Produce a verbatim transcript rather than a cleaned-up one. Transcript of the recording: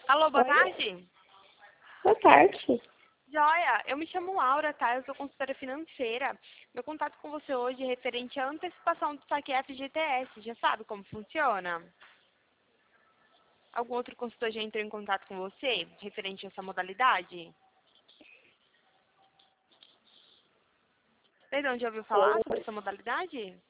Alô, boa Oi. tarde. Boa tarde. Joia, eu me chamo Laura, tá? Eu sou consultora financeira. Meu contato com você hoje é referente à antecipação do saque F G T S. Já sabe como funciona? Algum outro consultor já entrou em contato com você referente a essa modalidade? Perdão, já ouviu falar sobre essa modalidade?